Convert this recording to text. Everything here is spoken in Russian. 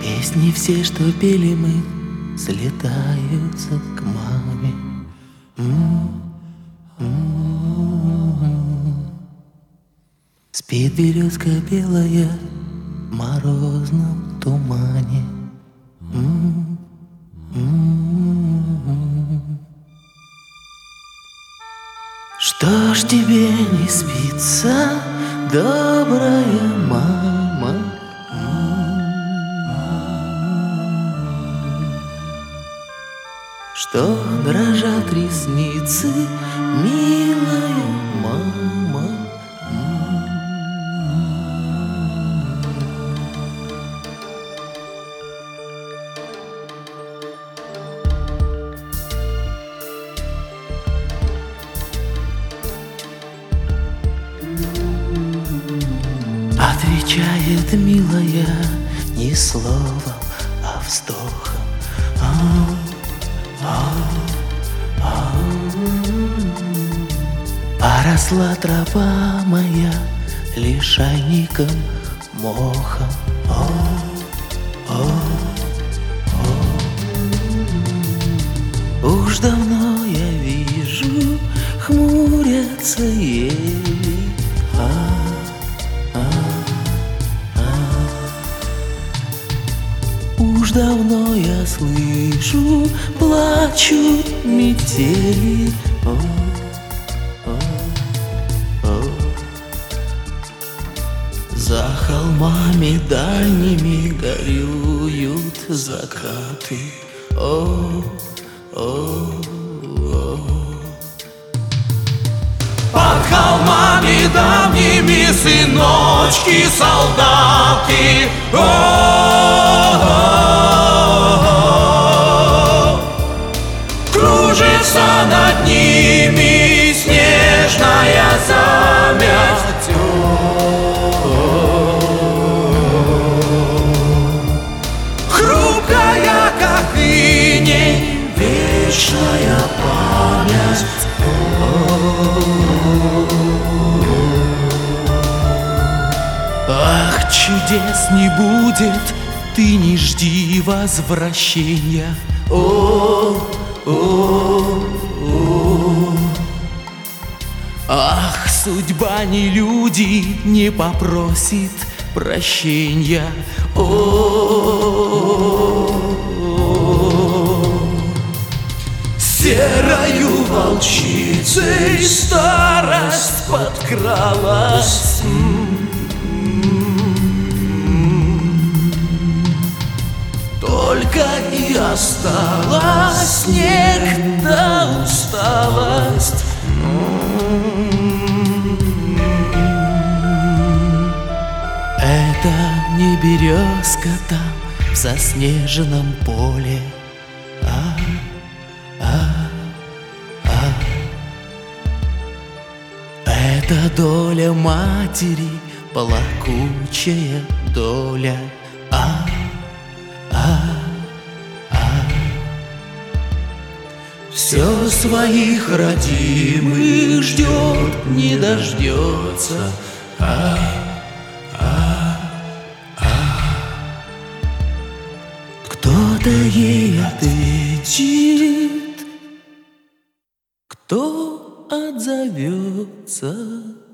Песни все, что пели мы, слетаются к маме. Спит березка белая в морозном тумане. Что ж тебе не спится, добрая мама? Что дрожат ресницы, милая мама? Отвечает милая не словом, а вздохом. Поросла тропа моя лишайником, мохом. Уж давно я вижу, хмурятся ели. Уж давно я слышу, плачут метели. За холмами дальними горюют закаты. Под холмами давними сыночки солдаты. Кружится над ними снежная замять. Хрупкая, как иней, вечная память. Ах, чудес не будет, ты не жди возвращения. Ах, судьба не люди, не попросит прощения. Серою волчицей старость подкралась. Только и осталось снег да усталость. Это не березка там в заснеженном поле. Это доля матери, плакучая доля. Все своих родимых ждет, не дождется. Кто-то ей ответит, кто отзовется.